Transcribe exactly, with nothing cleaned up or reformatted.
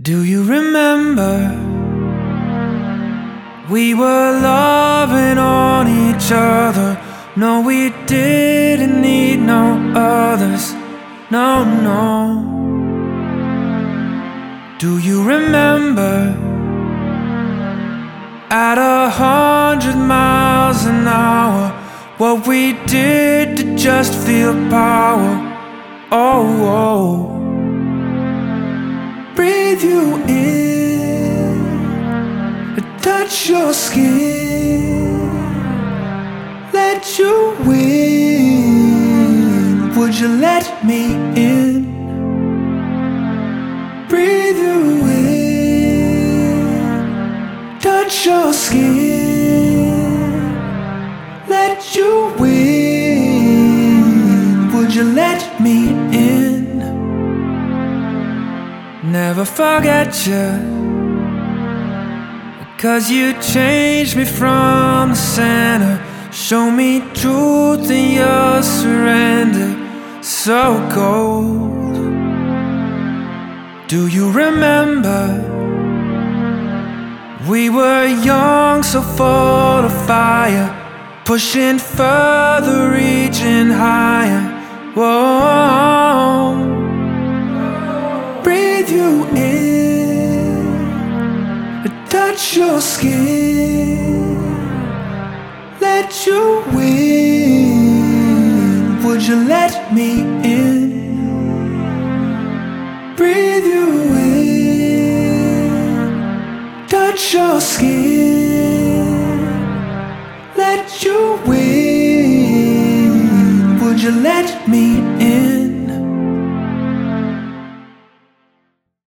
Do you remember? We were loving on each other. No, we didn't need no others. No, no. Do you remember? At a hundred miles an hour, what we did to just feel power. Oh, oh. Breathe you in, touch your skin, let you win. Would you let me in? Breathe you in, touch your skin, let you win. Would you let me in? Never forget you, 'cause you changed me from the center. Show me truth in your surrender, so cold. Do you remember? We were young, so full of fire, pushing further, reaching higher. Whoa. Breathe you in, touch your skin, let you win. Would you let me in? Breathe you in, touch your skin, let you win. Would you let me in?